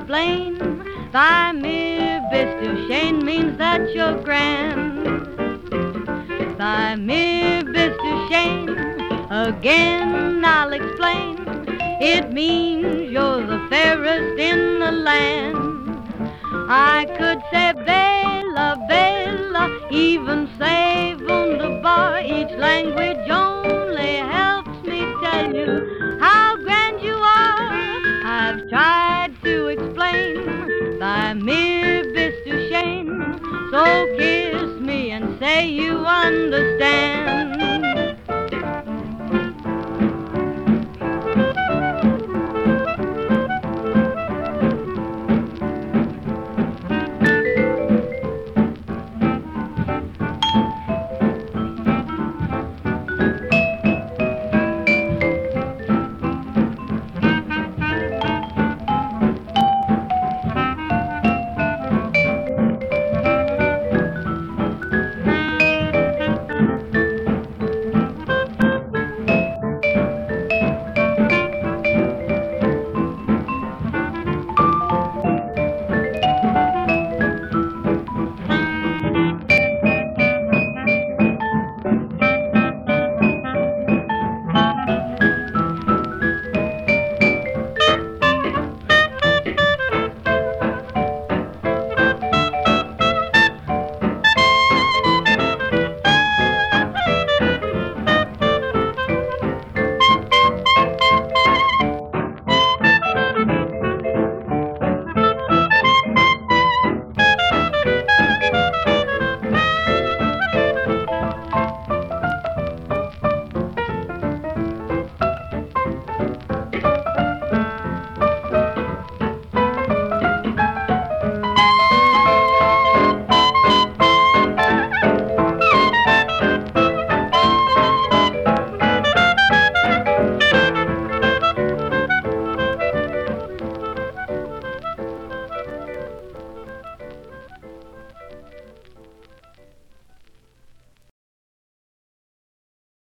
explain. Thy mir bist du schön means that you're grand. Thy mir bist du schön, again I'll explain. It means you're the fairest in the land. I could say Bella, Bella, even say wunderbar. Each language only helps me tell you how grand you are. I've tried to explain thy mir bist du schön, so kiss me and say you understand.